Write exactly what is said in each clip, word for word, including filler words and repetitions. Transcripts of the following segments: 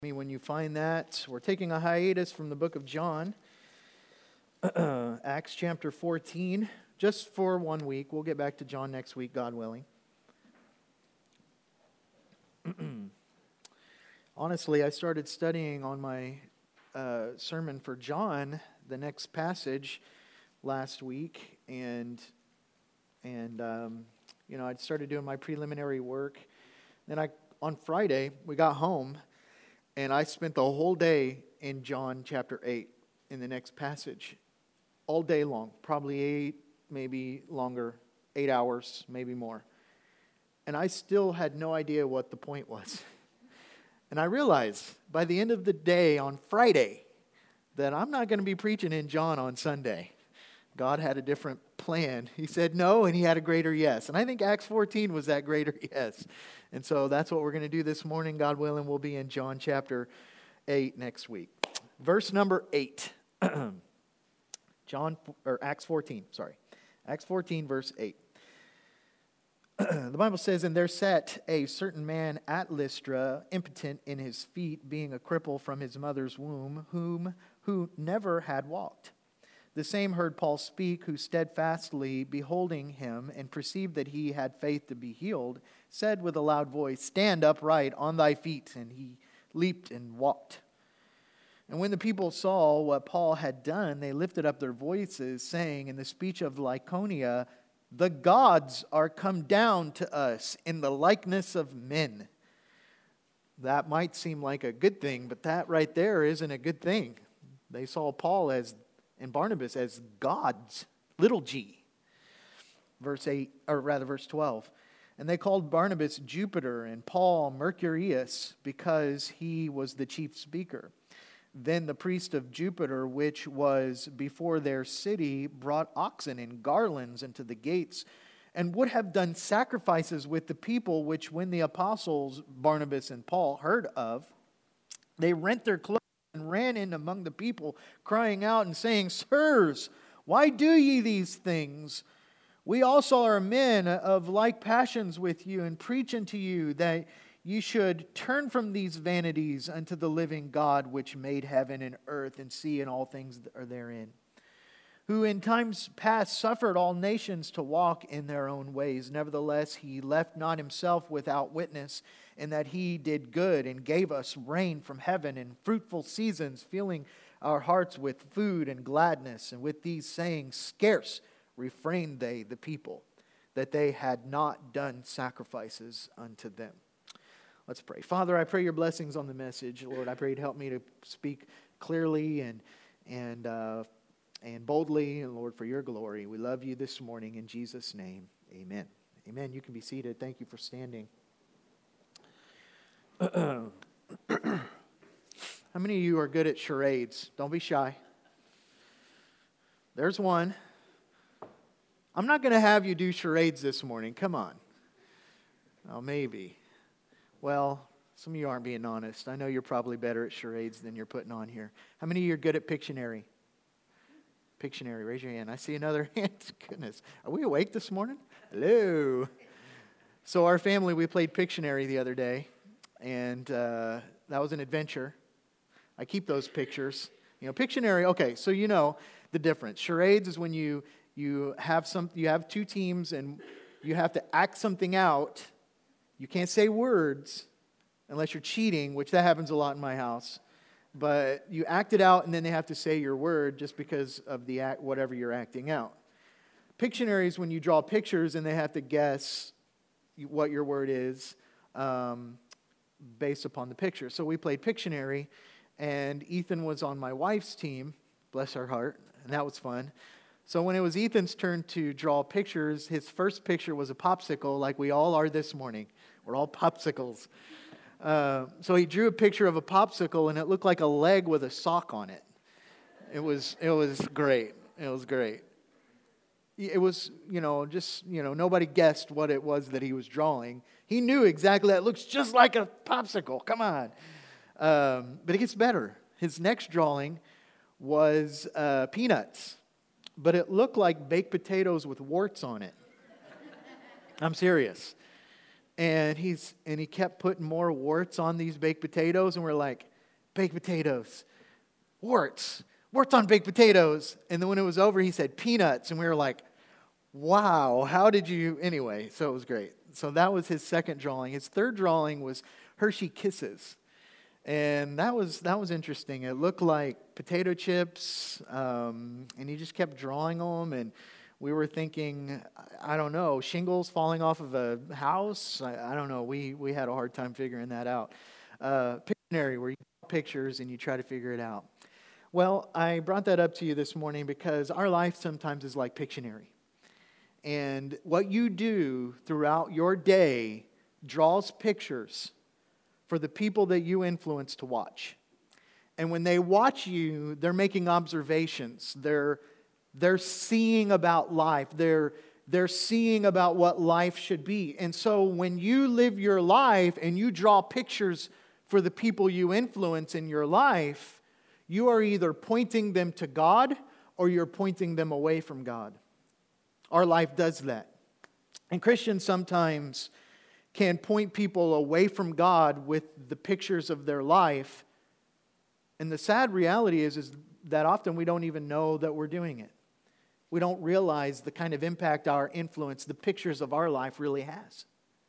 Me when you find that. We're taking a hiatus from the book of John, Acts chapter fourteen, just for one week. We'll get back to John next week, God willing. Honestly, I started studying on my uh, sermon for John, the next passage, last week, and and um, you know I'd started doing my preliminary work. Then I on Friday we got home. And I spent the whole day in John chapter eight, in the next passage, all day long, probably eight, maybe longer, eight hours, maybe more. And I still had no idea what the point was. And I realized by the end of the day on Friday that I'm not going to be preaching in John on Sunday. God had a different plan. He said no, and He had a greater yes. And I think Acts fourteen was that greater yes. And so that's what we're going to do this morning. God willing, we'll be in John chapter eight next week. Verse number eight. John or Acts fourteen, sorry. Acts fourteen, verse eight. The Bible says, "And there sat a certain man at Lystra, impotent in his feet, being a cripple from his mother's womb, whom who never had walked. The same heard Paul speak, who steadfastly beholding him, and perceived that he had faith to be healed, said with a loud voice, 'Stand upright on thy feet.' And he leaped and walked. And when the people saw what Paul had done, they lifted up their voices, saying in the speech of Lycaonia, 'The gods are come down to us in the likeness of men.'" That might seem like a good thing, but that right there isn't a good thing. They saw Paul as and Barnabas as gods, little g. Verse eight, or rather verse twelve. "And they called Barnabas Jupiter and Paul Mercurius, because he was the chief speaker. Then the priest of Jupiter, which was before their city, brought oxen and garlands into the gates, and would have done sacrifices with the people, which when the apostles Barnabas and Paul heard of, they rent their clothes and ran in among the people, crying out and saying, 'Sirs, why do ye these things? We also are men of like passions with you, and preach unto you that ye should turn from these vanities unto the living God, which made heaven and earth and sea and all things that are therein, who in times past suffered all nations to walk in their own ways. Nevertheless, He left not Himself without witness, in that He did good and gave us rain from heaven and fruitful seasons, filling our hearts with food and gladness. And with these sayings scarce refrained they the people, that they had not done sacrifices unto them." Let's pray. Father, I pray your blessings on the message. Lord, I pray you'd help me to speak clearly and and uh, and boldly, and Lord, for your glory. We love you this morning in Jesus' name. Amen. Amen. You can be seated. Thank you for standing. How many of you are good at charades? Don't be shy. There's one. I'm not going to have you do charades this morning. Come on. Oh, maybe. Well, some of you aren't being honest. I know you're probably better at charades than you're putting on here. How many of you are good at Pictionary? Pictionary, raise your hand. I see another hand. Goodness. Are we awake this morning? Hello. So our family, we played Pictionary the other day, and uh, that was an adventure. I keep those pictures. You know, Pictionary, okay, so you know the difference. Charades is when you you have some you have two teams and you have to act something out. You can't say words unless you're cheating, which that happens a lot in my house. But you act it out, and then they have to say your word just because of the act, whatever you're acting out. Pictionary is when you draw pictures, and they have to guess what your word is um, based upon the picture. So we played Pictionary, and Ethan was on my wife's team, bless her heart, and that was fun. So when it was Ethan's turn to draw pictures, his first picture was a popsicle, like we all are this morning. We're all popsicles. Uh, so he drew a picture of a popsicle, and it looked like a leg with a sock on it. It was it was great. It was great. It was, you know, just, you know, nobody guessed what it was that he was drawing. He knew exactly that. It looks just like a popsicle. Come on. Um, but it gets better. His next drawing was uh, peanuts, but it looked like baked potatoes with warts on it. I'm serious. And he's and he kept putting more warts on these baked potatoes, and we're like, baked potatoes, warts, warts on baked potatoes. And then when it was over, he said peanuts. And we were like, wow, how did you, anyway, so it was great. So that was his second drawing. His third drawing was Hershey Kisses. And that was that was interesting. It looked like potato chips, um, and he just kept drawing them. And we were thinking, I don't know, shingles falling off of a house. I, I don't know. We we had a hard time figuring that out. Uh, Pictionary, where you draw pictures and you try to figure it out. Well, I brought that up to you this morning because our life sometimes is like Pictionary. And what you do throughout your day draws pictures for the people that you influence to watch. And when they watch you, they're making observations. They're, they're seeing about life. They're, they're seeing about what life should be. And so when you live your life and you draw pictures for the people you influence in your life, you are either pointing them to God or you're pointing them away from God. Our life does that. And Christians sometimes can point people away from God with the pictures of their life. And the sad reality is, is that often we don't even know that we're doing it. We don't realize the kind of impact our influence, the pictures of our life really has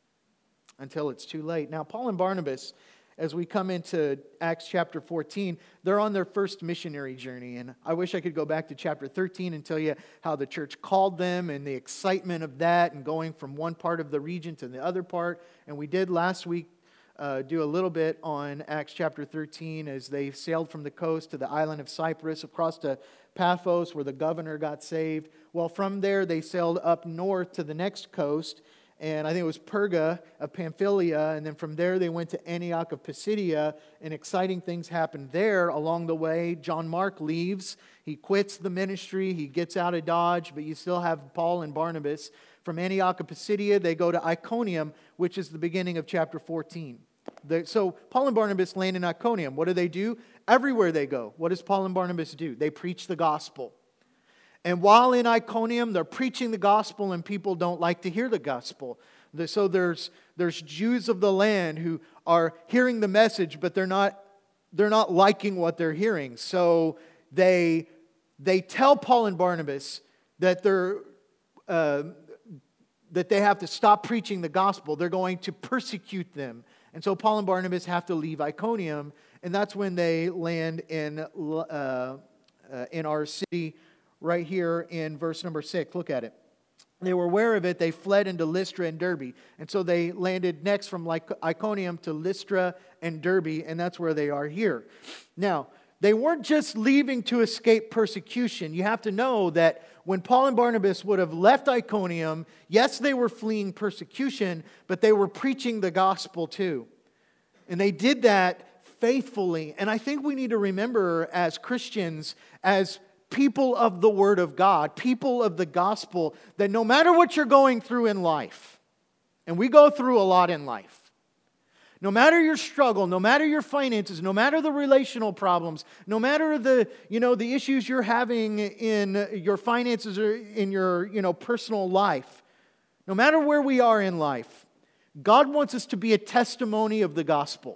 until it's too late. Now, Paul and Barnabas, as we come into Acts chapter fourteen, they're on their first missionary journey. And I wish I could go back to chapter thirteen and tell you how the church called them and the excitement of that and going from one part of the region to the other part. And we did last week uh, do a little bit on Acts chapter thirteen as they sailed from the coast to the island of Cyprus across to Paphos where the governor got saved. Well, from there they sailed up north to the next coast. And I think it was Perga of Pamphylia. And then from there they went to Antioch of Pisidia. And exciting things happened there along the way. John Mark leaves. He quits the ministry. He gets out of Dodge. But you still have Paul and Barnabas. From Antioch of Pisidia, they go to Iconium, which is the beginning of chapter fourteen. The, so Paul and Barnabas land in Iconium. What do they do? Everywhere they go, what does Paul and Barnabas do? They preach the gospel. And while in Iconium, they're preaching the gospel and people don't like to hear the gospel. So there's, there's Jews of the land who are hearing the message, but they're not, they're not liking what they're hearing. So they, they tell Paul and Barnabas that, they're, uh, that they have to stop preaching the gospel. They're going to persecute them. And so Paul and Barnabas have to leave Iconium, and that's when they land in, uh, uh, in our city right here in verse number six. Look at it. They were aware of it. They fled into Lystra and Derbe. And so they landed next from Iconium to Lystra and Derbe, and that's where they are here. Now, they weren't just leaving to escape persecution. You have to know that when Paul and Barnabas would have left Iconium, yes, they were fleeing persecution, but they were preaching the gospel too. And they did that faithfully. And I think we need to remember as Christians, as people of the Word of God, people of the gospel, that no matter what you're going through in life, and we go through a lot in life, no matter your struggle, no matter your finances, no matter the relational problems, no matter the, you know, the issues you're having in your finances or in your, you know, personal life, no matter where we are in life, God wants us to be a testimony of the gospel.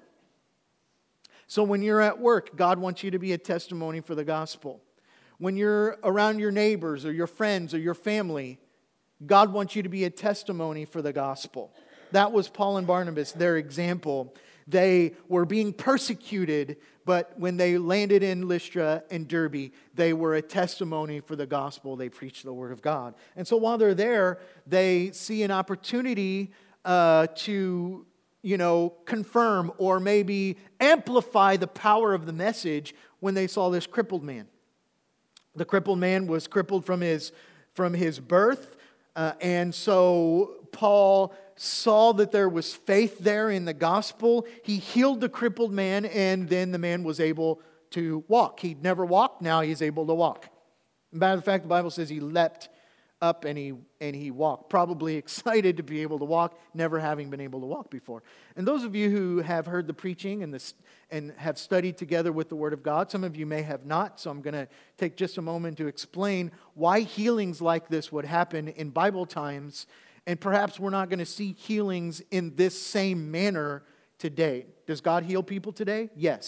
So when you're at work, God wants you to be a testimony for the gospel. When you're around your neighbors or your friends or your family, God wants you to be a testimony for the gospel. That was Paul and Barnabas, their example. They were being persecuted, but when they landed in Lystra and Derbe, they were a testimony for the gospel. They preached the word of God. And so while they're there, they see an opportunity uh, to, you know, confirm or maybe amplify the power of the message when they saw this crippled man. The crippled man was crippled from his, from his birth, uh, and so Paul saw that there was faith there in the gospel. He healed the crippled man, and then the man was able to walk. He'd never walked, now he's able to walk. Matter of fact, the Bible says he leapt up and he and he walked, probably excited to be able to walk, never having been able to walk before. And those of you who have heard the preaching and the and have studied together with the Word of God, some of you may have not, so I'm going to take just a moment to explain why healings like this would happen in Bible times, and perhaps we're not going to see healings in this same manner today. Does God heal people today? Yes.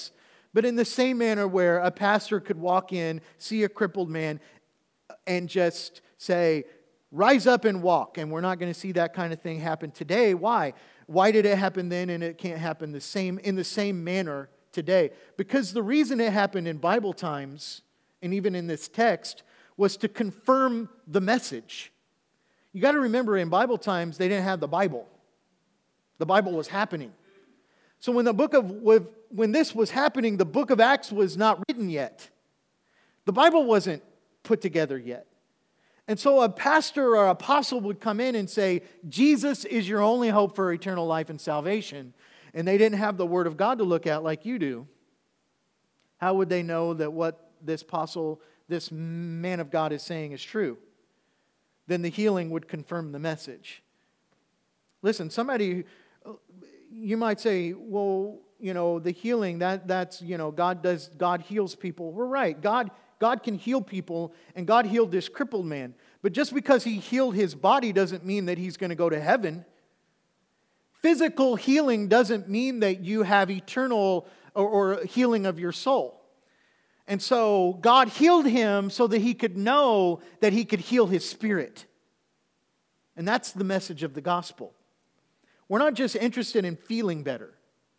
But in the same manner where a pastor could walk in, see a crippled man, and just say, rise up and walk. And we're not going to see that kind of thing happen today. Why? Why did it happen then and it can't happen the same in the same manner today? Because the reason it happened in Bible times, and even in this text, was to confirm the message. You got to remember, in Bible times, they didn't have the Bible. The Bible was happening. So when the book of when this was happening, the book of Acts was not written yet. The Bible wasn't put together yet. And so a pastor or apostle would come in and say, Jesus is your only hope for eternal life and salvation. And they didn't have the Word of God to look at like you do. How would they know that what this apostle, this man of God is saying is true? Then the healing would confirm the message. Listen, somebody, you might say, well, you know, the healing, that that's, you know, God does, God heals people. We're right. God God can heal people, and God healed this crippled man. But just because He healed his body doesn't mean that he's going to go to heaven. Physical healing doesn't mean that you have eternal or, or healing of your soul. And so God healed him so that he could know that he could heal his spirit. And that's the message of the gospel. We're not just interested in feeling better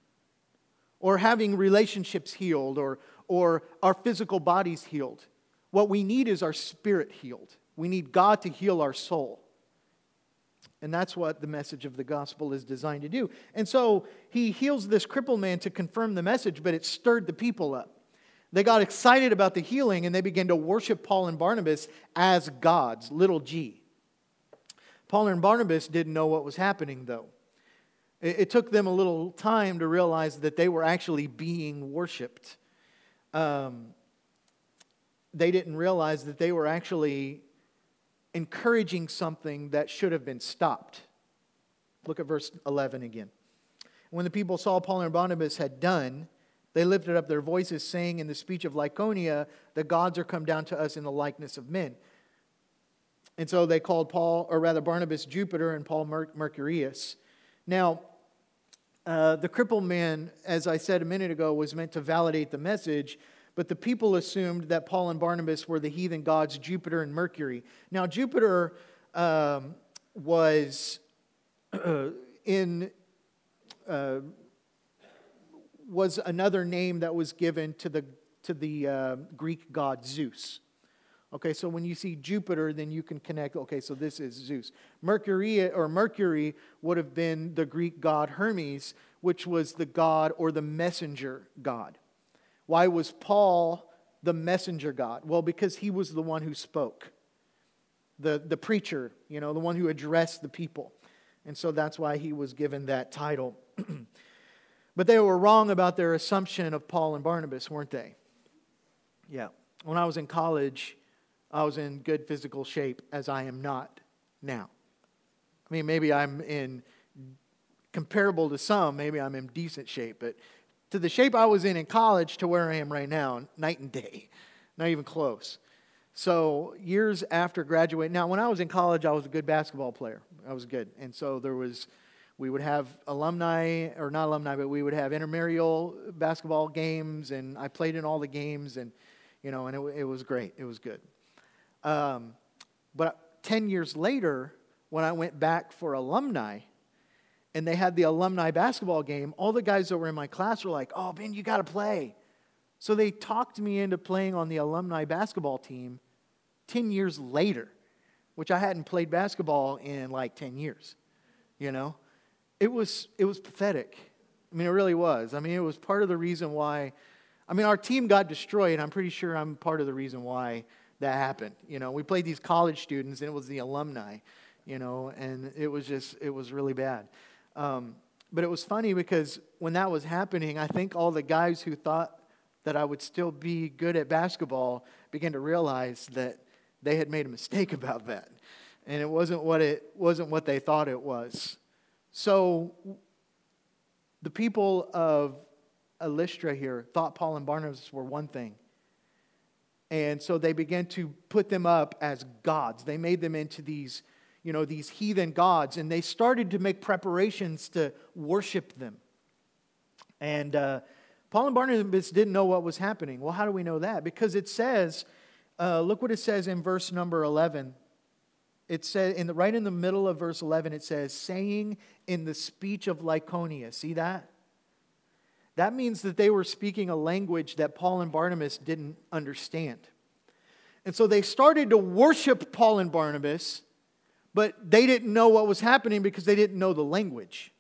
or having relationships healed or, or our physical bodies healed. What we need is our spirit healed. We need God to heal our soul. And that's what the message of the gospel is designed to do. And so he heals this crippled man to confirm the message, but it stirred the people up. They got excited about the healing and they began to worship Paul and Barnabas as gods, little g. Paul and Barnabas didn't know what was happening though. It took them a little time to realize that they were actually being worshipped. Um, they didn't realize that they were actually encouraging something that should have been stopped. Look at verse eleven again. When the people saw Paul and Barnabas had done, they lifted up their voices, saying in the speech of Lycaonia, the gods are come down to us in the likeness of men. And so they called Paul, or rather Barnabas, Jupiter, and Paul Mer- Mercurius. Now, uh, the crippled man, as I said a minute ago, was meant to validate the message, but the people assumed that Paul and Barnabas were the heathen gods Jupiter and Mercury. Now, Jupiter um, was uh, in uh, was another name that was given to the to the uh, Greek god Zeus. Okay, so when you see Jupiter, then you can connect, okay, so this is Zeus. Mercury, or Mercury, would have been the Greek god Hermes, which was the god or the messenger god. Why was Paul the messenger god? Well, because he was the one who spoke. The, the preacher, you know, the one who addressed the people. And so that's why he was given that title. But they were wrong about their assumption of Paul and Barnabas, weren't they? Yeah. When I was in college, I was in good physical shape, as I am not now. I mean, maybe I'm in, comparable to some, maybe I'm in decent shape, but to the shape I was in in college to where I am right now, night and day, not even close. So years after graduating, now when I was in college, I was a good basketball player. I was good. And so there was, we would have alumni, or not alumni, but we would have intramural basketball games, and I played in all the games, and, you know, and it, it was great. It was good. Um, but ten years later, when I went back for alumni, and they had the alumni basketball game, all the guys that were in my class were like, oh, Ben, you got to play. So they talked me into playing on the alumni basketball team ten years later, which I hadn't played basketball in like ten years, you know. It was, it was pathetic. I mean, it really was. I mean, it was part of the reason why, I mean, our team got destroyed. I'm pretty sure I'm part of the reason why that happened. You know, we played these college students, and it was the alumni, you know, and it was just, it was really bad. Um, but it was funny because when that was happening, I think all the guys who thought that I would still be good at basketball began to realize that they had made a mistake about that. And it wasn't what it wasn't what they thought it was. So the people of Lystra here thought Paul and Barnabas were one thing. And so they began to put them up as gods. They made them into these, you know, these heathen gods. And they started to make preparations to worship them. And uh, Paul and Barnabas didn't know what was happening. Well, how do we know that? Because it says, uh, look what it says in verse number eleven. It says, in the, right in the middle of verse eleven, it says, saying in the speech of Lycaonia. See that? That means that they were speaking a language that Paul and Barnabas didn't understand. And so they started to worship Paul and Barnabas, but they didn't know what was happening because they didn't know the language.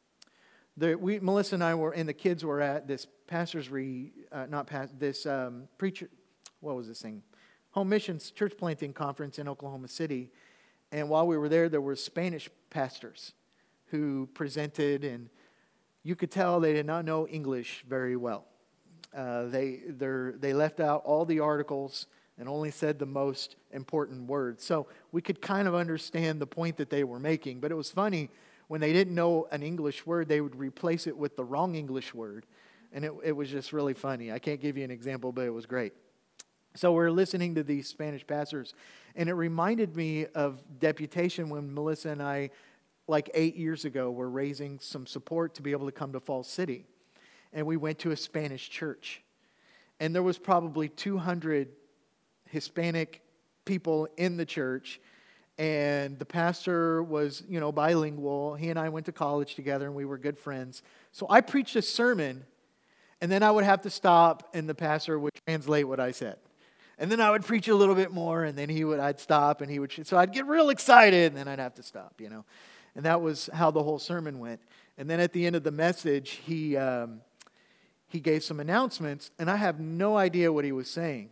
The, we, Melissa and I were, and the kids were at this pastor's re, uh, not past, this um, preacher, what was this thing? Home Missions Church Planting Conference in Oklahoma City. And while we were there, there were Spanish pastors who presented, and you could tell they did not know English very well. Uh, they they left out all the articles and only said the most important words. So we could kind of understand the point that they were making. But it was funny, when they didn't know an English word, they would replace it with the wrong English word. And it, it was just really funny. I can't give you an example, but it was great. So we're listening to these Spanish pastors, and it reminded me of deputation when Melissa and I, like eight years ago, were raising some support to be able to come to Falls City. And we went to a Spanish church. And there was probably two hundred Hispanic people in the church. And the pastor was, you know, bilingual. He and I went to college together, and we were good friends. So I preached a sermon, and then I would have to stop, and the pastor would translate what I said. And then I would preach a little bit more, and then he would, I'd stop, and he would, so I'd get real excited, and then I'd have to stop, you know. And that was how the whole sermon went. And then at the end of the message, he um, he gave some announcements, and I have no idea what he was saying.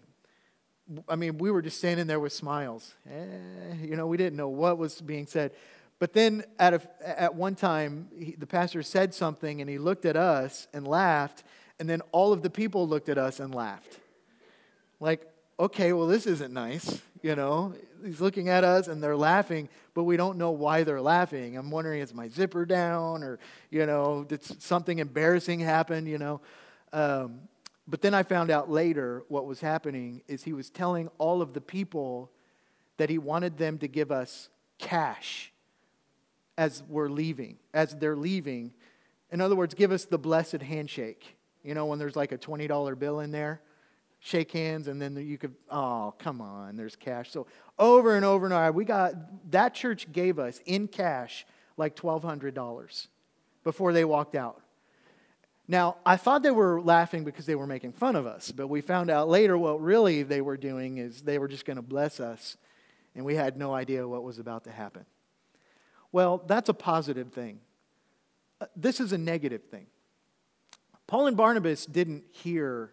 I mean, we were just standing there with smiles. Eh, you know, we didn't know what was being said. But then at a, at one time, he, the pastor said something, and he looked at us and laughed, and then all of the people looked at us and laughed. Like, okay, well, this isn't nice, you know. He's looking at us, and they're laughing, but we don't know why they're laughing. I'm wondering, is my zipper down, or, you know, did something embarrassing happen, you know. Um, but then I found out later what was happening is he was telling all of the people that he wanted them to give us cash as we're leaving, as they're leaving. In other words, give us the blessed handshake. You know, when there's like a twenty dollar bill in there. Shake hands, and then you could, oh, come on, there's cash. So over and over and over, we got, that church gave us in cash like twelve hundred dollars before they walked out. Now, I thought they were laughing because they were making fun of us, but we found out later what really they were doing is they were just going to bless us, and we had no idea what was about to happen. Well, that's a positive thing. This is a negative thing. Paul and Barnabas didn't hear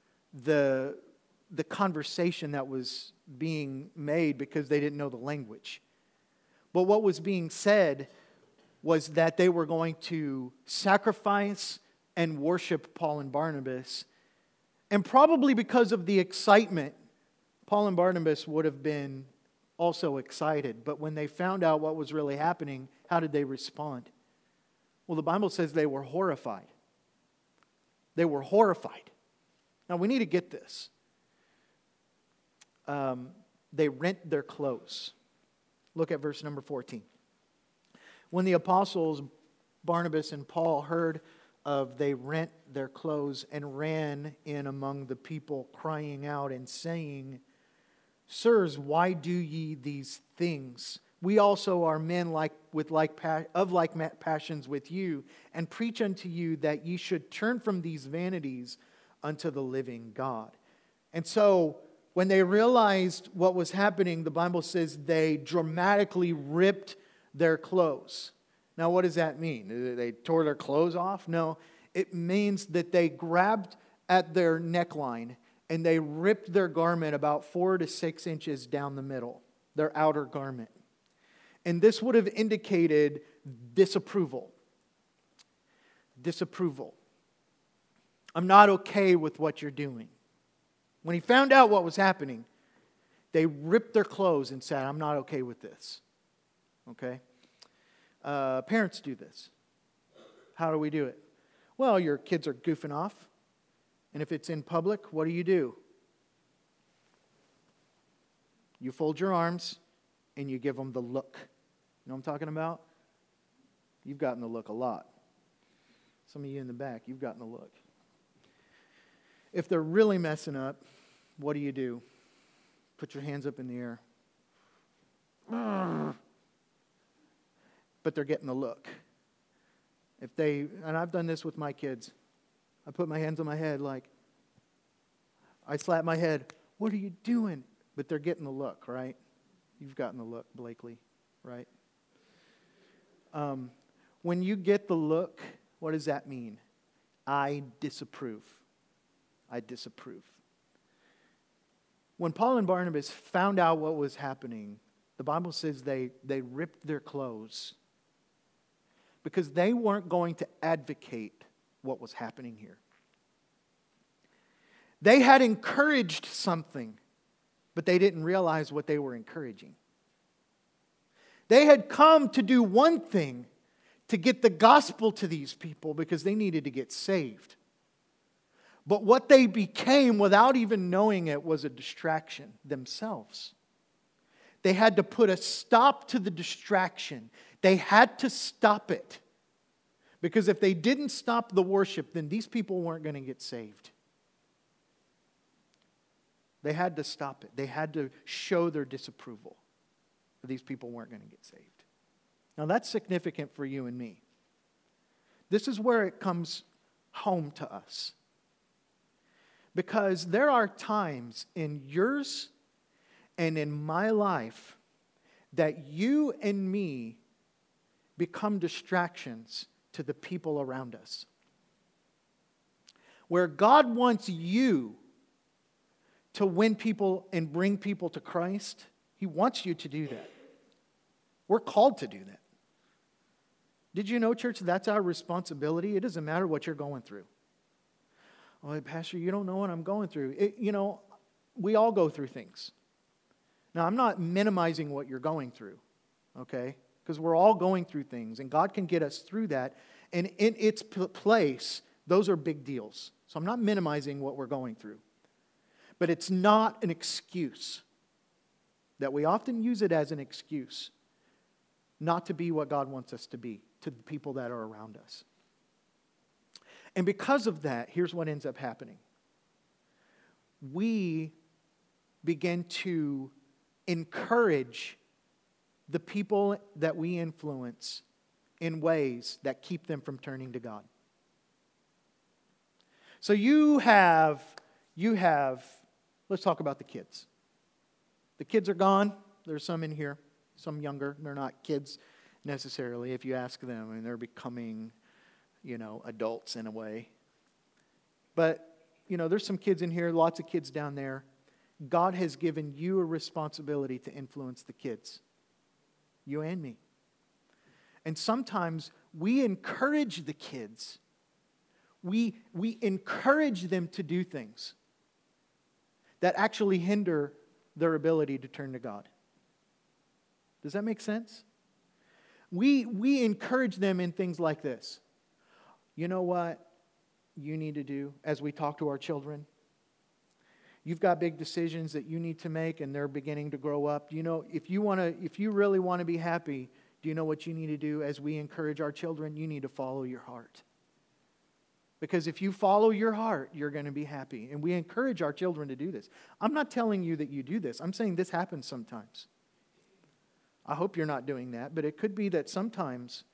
the the conversation that was being made because they didn't know the language. But what was being said was that they were going to sacrifice and worship Paul and Barnabas. And probably because of the excitement, Paul and Barnabas would have been also excited. But when they found out what was really happening, how did they respond? Well, the Bible says they were horrified. They were horrified. Now, we need to get this. Um, they rent their clothes. Look at verse number fourteen. When the apostles Barnabas and Paul heard of they rent their clothes and ran in among the people, crying out and saying, Sirs, why do ye these things? We also are men like with like of like passions with you, and preach unto you that ye should turn from these vanities unto the living God. And so when they realized what was happening, the Bible says they dramatically ripped their clothes. Now, what does that mean? They tore their clothes off? No, it means that they grabbed at their neckline and they ripped their garment about four to six inches down the middle, their outer garment. And this would have indicated disapproval. Disapproval. I'm not okay with what you're doing. When he found out what was happening, they ripped their clothes and said, I'm not okay with this. Okay? Uh, parents do this. How do we do it? Well, your kids are goofing off. And if it's in public, what do you do? You fold your arms and you give them the look. You know what I'm talking about? You've gotten the look a lot. Some of you in the back, you've gotten the look. If they're really messing up, what do you do? Put your hands up in the air. But they're getting the look. If they, and I've done this with my kids. I put my hands on my head like, I slap my head. What are you doing? But they're getting the look, right? You've gotten the look, Blakely, right? Um, when you get the look, what does that mean? I disapprove. I disapprove. When Paul and Barnabas found out what was happening, the Bible says they, they ripped their clothes because they weren't going to advocate what was happening here. They had encouraged something, but they didn't realize what they were encouraging. They had come to do one thing, to get the gospel to these people because they needed to get saved. But what they became without even knowing it was a distraction themselves. They had to put a stop to the distraction. They had to stop it. Because if they didn't stop the worship, then these people weren't going to get saved. They had to stop it. They had to show their disapproval. Or these people weren't going to get saved. Now that's significant for you and me. This is where it comes home to us. Because there are times in yours and in my life that you and me become distractions to the people around us. Where God wants you to win people and bring people to Christ, He wants you to do that. We're called to do that. Did you know, church, that's our responsibility? It doesn't matter what you're going through. Oh, Pastor, you don't know what I'm going through. It, you know, we all go through things. Now, I'm not minimizing what you're going through, okay? Because we're all going through things, and God can get us through that. And in its p- place, those are big deals. So I'm not minimizing what we're going through. But it's not an excuse. That we often use it as an excuse not to be what God wants us to be to the people that are around us. And because of that, here's what ends up happening. We begin to encourage the people that we influence in ways that keep them from turning to God. So you have, you have, let's talk about the kids. The kids are gone. There's some in here, some younger. They're not kids necessarily if you ask them. I mean, they're becoming, you know, adults in a way. But, you know, there's some kids in here, lots of kids down there. God has given you a responsibility to influence the kids. You and me. And sometimes we encourage the kids. We, we encourage them to do things that actually hinder their ability to turn to God. Does that make sense? We, we encourage them in things like this. You know what you need to do as we talk to our children? You've got big decisions that you need to make and they're beginning to grow up. You know, if you want to, if you really want to be happy, do you know what you need to do as we encourage our children? You need to follow your heart. Because if you follow your heart, you're going to be happy. And we encourage our children to do this. I'm not telling you that you do this. I'm saying this happens sometimes. I hope you're not doing that, but it could be that sometimes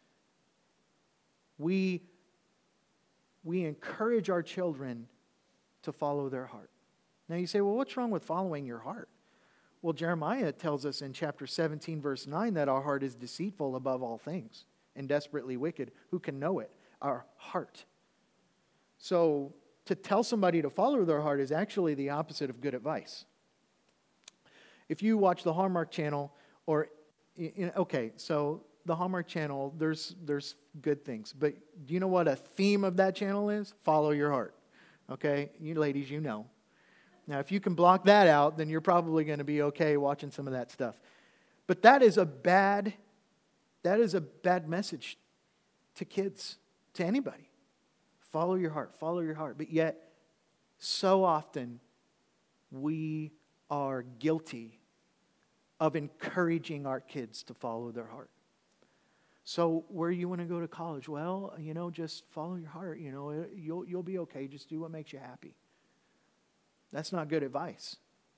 we, we encourage our children to follow their heart. Now you say, well, what's wrong with following your heart? Well, Jeremiah tells us in chapter seventeen, verse nine, that our heart is deceitful above all things and desperately wicked. Who can know it? Our heart. So to tell somebody to follow their heart is actually the opposite of good advice. If you watch the Hallmark Channel, or, okay, so the Hallmark Channel, there's there's good things. But do you know what a theme of that channel is? Follow your heart. Okay? You ladies, you know. Now, if you can block that out, then you're probably going to be okay watching some of that stuff. But that is a bad, that is a bad message to kids, to anybody. Follow your heart, follow your heart. But yet, so often, we are guilty of encouraging our kids to follow their heart. So, where you want to go to college? Well, you know, just follow your heart. You know, you'll you'll be okay. Just do what makes you happy. That's not good advice.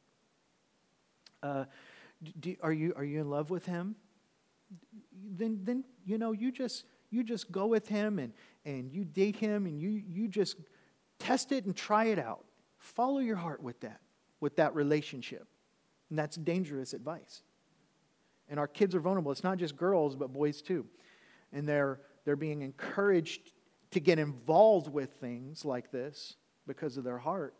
Uh, do, are you are you in love with him? Then then you know you just you just go with him and and you date him and you you just test it and try it out. Follow your heart with that with that relationship, and that's dangerous advice. And our kids are vulnerable. It's not just girls, but boys too, and they're they're being encouraged to get involved with things like this because of their heart.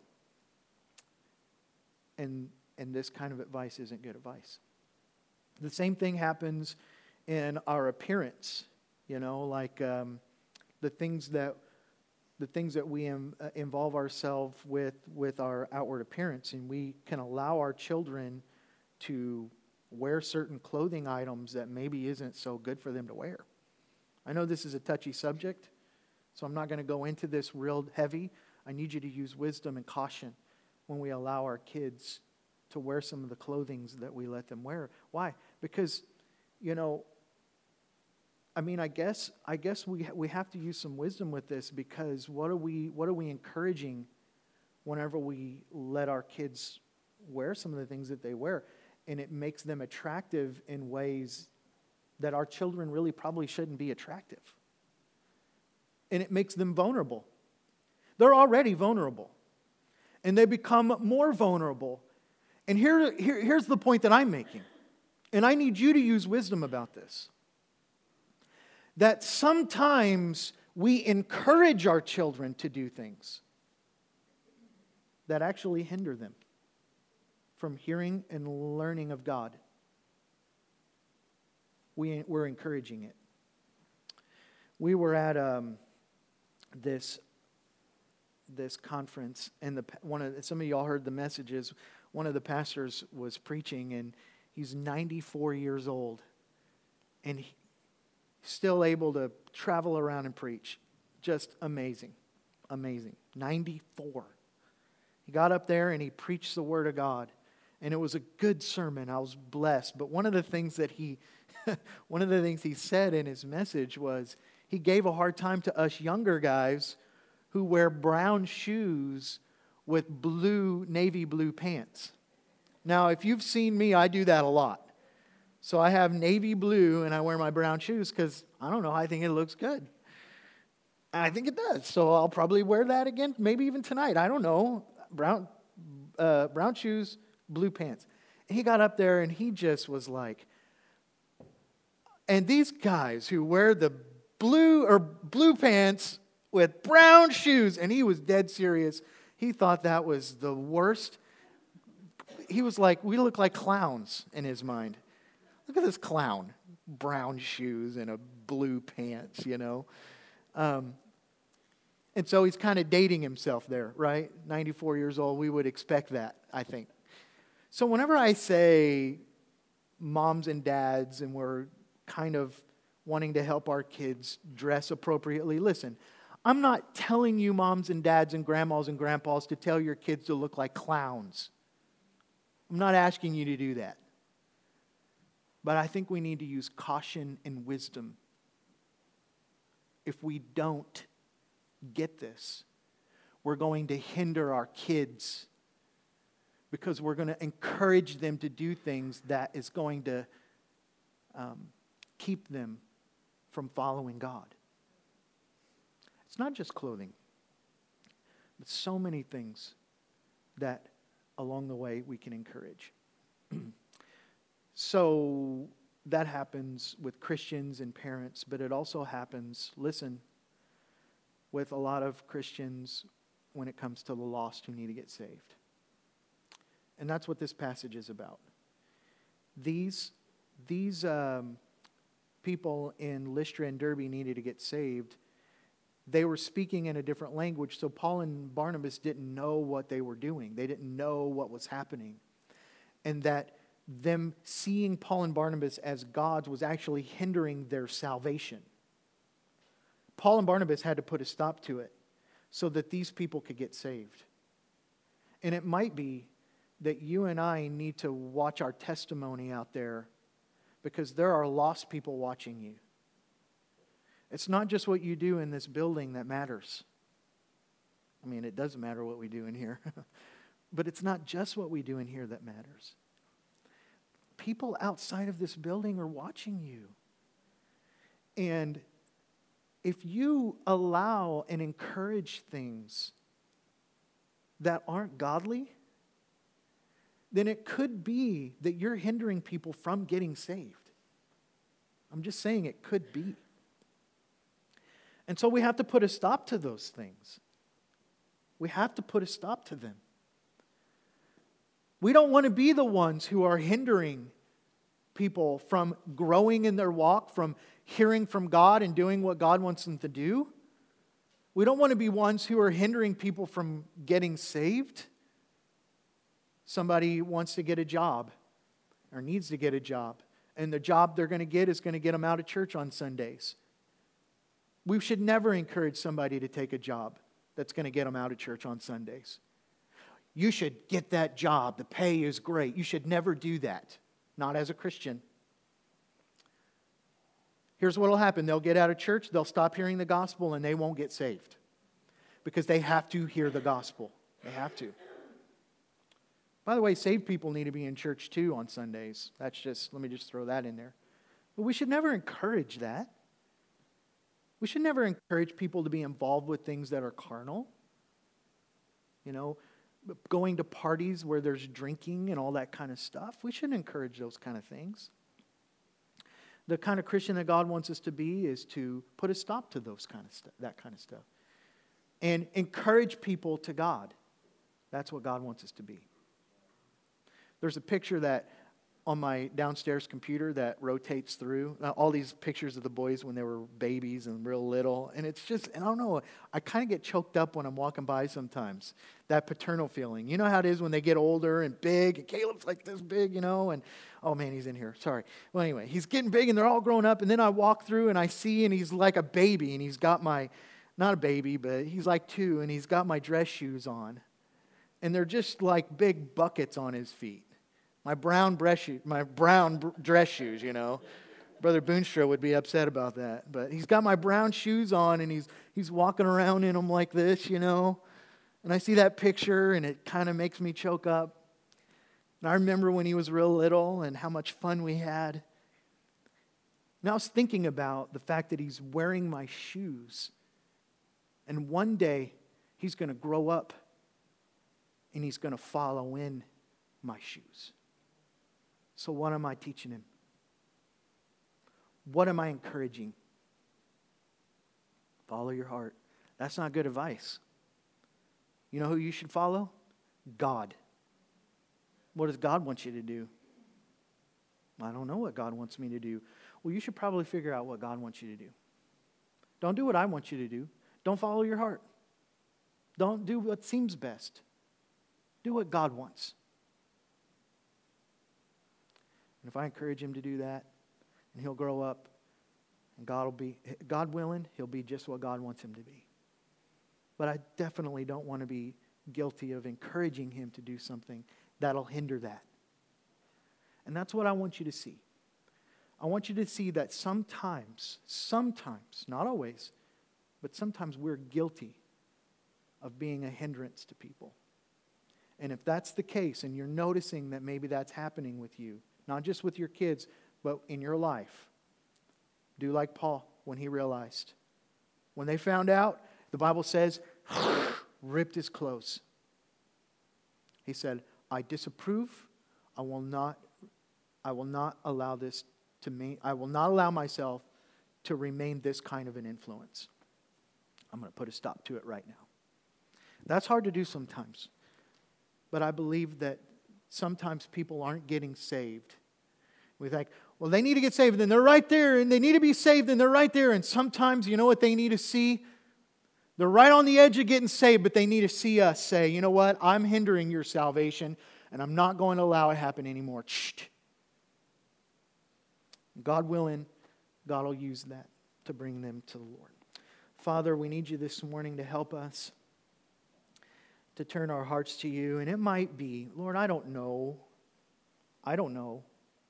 And and this kind of advice isn't good advice. The same thing happens in our appearance, you know, like um, the things that the things that we im- uh, involve ourselves with with our outward appearance, and we can allow our children to wear certain clothing items that maybe isn't so good for them to wear. I know this is a touchy subject, so I'm not going to go into this real heavy. I need you to use wisdom and caution when we allow our kids to wear some of the clothing that we let them wear. Why? Because, you know, I mean, I guess I guess we we have to use some wisdom with this, because what are we what are we encouraging whenever we let our kids wear some of the things that they wear, and it makes them attractive in ways that our children really probably shouldn't be attractive. And it makes them vulnerable. They're already vulnerable. And they become more vulnerable. And here, here, here's the point that I'm making. And I need you to use wisdom about this. That sometimes we encourage our children to do things that actually hinder them from hearing and learning of God. We, we're encouraging it. We were at um, this this conference, and the one of some of y'all heard the messages. One of the pastors was preaching, and he's ninety-four years old, and he, still able to travel around and preach. Just amazing, amazing. ninety-four. He got up there and he preached the Word of God, and it was a good sermon. I was blessed. But one of the things that he, one of the things he said in his message was he gave a hard time to us younger guys who wear brown shoes with blue, navy blue pants. Now, if you've seen me, I do that a lot. So I have navy blue and I wear my brown shoes because, I don't know, I think it looks good. And I think it does. So I'll probably wear that again, maybe even tonight. I don't know. Brown, uh, brown shoes, blue pants. And he got up there and he just was like, and these guys who wear the blue or blue pants with brown shoes, and he was dead serious. He thought that was the worst. He was like, we look like clowns in his mind. Look at this clown, brown shoes and a blue pants, you know. Um, and so he's kind of dating himself there, right? ninety-four years old, we would expect that, I think. So whenever I say moms and dads and we're kind of wanting to help our kids dress appropriately, listen, I'm not telling you moms and dads and grandmas and grandpas to tell your kids to look like clowns. I'm not asking you to do that. But I think we need to use caution and wisdom. If we don't get this, we're going to hinder our kids because we're going to encourage them to do things that is going to um, keep them from following God. It's not just clothing, but so many things that along the way we can encourage. So that happens with Christians and parents, but it also happens, listen, with a lot of Christians when it comes to the lost who need to get saved. And that's what this passage is about. These, these um, people in Lystra and Derbe needed to get saved. They were speaking in a different language, so Paul and Barnabas didn't know what they were doing. They didn't know what was happening. And that them seeing Paul and Barnabas as gods was actually hindering their salvation. Paul and Barnabas had to put a stop to it so that these people could get saved. And it might be that you and I need to watch our testimony out there, because there are lost people watching you. It's not just what you do in this building that matters. I mean, it doesn't matter what we do in here. But it's not just what we do in here that matters. People outside of this building are watching you. And if you allow and encourage things that aren't godly, then it could be that you're hindering people from getting saved. I'm just saying it could be. And so we have to put a stop to those things. We have to put a stop to them. We don't want to be the ones who are hindering people from growing in their walk, from hearing from God and doing what God wants them to do. We don't want to be ones who are hindering people from getting saved. Somebody wants to get a job or needs to get a job, and the job they're going to get is going to get them out of church on Sundays. We should never encourage somebody to take a job that's going to get them out of church on Sundays. You should get that job. The pay is great. You should never do that. Not as a Christian. Here's what will happen. They'll get out of church, they'll stop hearing the gospel, and they won't get saved. Because they have to hear the gospel. They have to. By the way, saved people need to be in church too on Sundays. That's just, let me just throw that in there. But we should never encourage that. We should never encourage people to be involved with things that are carnal. You know, going to parties where there's drinking and all that kind of stuff. We shouldn't encourage those kind of things. The kind of Christian that God wants us to be is to put a stop to those kind of stuff, that kind of stuff. And encourage people to God. That's what God wants us to be. There's a picture that on my downstairs computer that rotates through. All these pictures of the boys when they were babies and real little. And it's just, and I don't know, I kind of get choked up when I'm walking by sometimes. That paternal feeling. You know how it is when they get older and big. And Caleb's like this big, you know. And, oh man, he's in here. Sorry. Well, anyway, he's getting big and they're all grown up. And then I walk through and I see and he's like a baby. And he's got my, not a baby, but he's like two. And he's got my dress shoes on. And they're just like big buckets on his feet. My brown dress shoes, my brown dress shoes, you know. Brother Boonstra would be upset about that. But he's got my brown shoes on and he's he's walking around in them like this, you know. And I see that picture and it kind of makes me choke up. And I remember when he was real little and how much fun we had. And I was thinking about the fact that he's wearing my shoes. And one day he's going to grow up and he's going to follow in my shoes. So what am I teaching him? What am I encouraging? Follow your heart. That's not good advice. You know who you should follow? God. What does God want you to do? I don't know what God wants me to do. Well, you should probably figure out what God wants you to do. Don't do what I want you to do. Don't follow your heart. Don't do what seems best. Do what God wants. And if I encourage him to do that, and he'll grow up, and God will be, God willing, he'll be just what God wants him to be. But I definitely don't want to be guilty of encouraging him to do something that'll hinder that. And that's what I want you to see. I want you to see that sometimes, sometimes, not always, but sometimes we're guilty of being a hindrance to people. And if that's the case, and you're noticing that maybe that's happening with you, not just with your kids, but in your life. Do like Paul when he realized. When they found out, the Bible says, ripped his clothes. He said, I disapprove. I will not, I will not allow this to me. I will not allow myself to remain this kind of an influence. I'm going to put a stop to it right now. That's hard to do sometimes. But I believe that sometimes people aren't getting saved. We think, well, they need to get saved, and they're right there, and they need to be saved, and they're right there. And sometimes, you know what they need to see? They're right on the edge of getting saved, but they need to see us say, you know what? I'm hindering your salvation, and I'm not going to allow it happen anymore. Shh. God willing, God will use that to bring them to the Lord. Father, we need you this morning to help us to turn our hearts to you. And it might be, Lord, I don't know. I don't know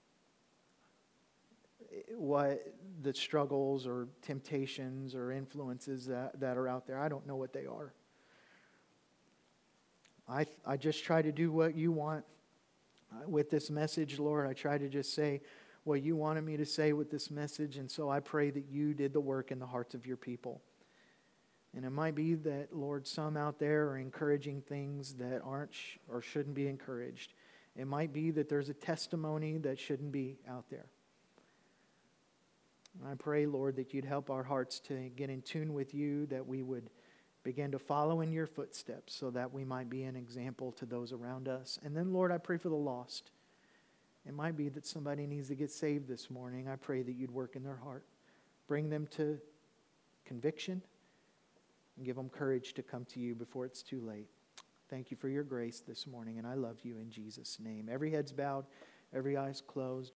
what the struggles or temptations or influences that, that are out there. I don't know what they are. I, I just try to do what you want uh, with this message, Lord. I try to just say what you wanted me to say with this message. And so I pray that you did the work in the hearts of your people. And it might be that, Lord, some out there are encouraging things that aren't sh- or shouldn't be encouraged. It might be that there's a testimony that shouldn't be out there. And I pray, Lord, that you'd help our hearts to get in tune with you, that we would begin to follow in your footsteps so that we might be an example to those around us. And then, Lord, I pray for the lost. It might be that somebody needs to get saved this morning. I pray that you'd work in their heart. Bring them to conviction and give them courage to come to you before it's too late. Thank you for your grace this morning, and I love you in Jesus' name. Every head's bowed, every eye's closed.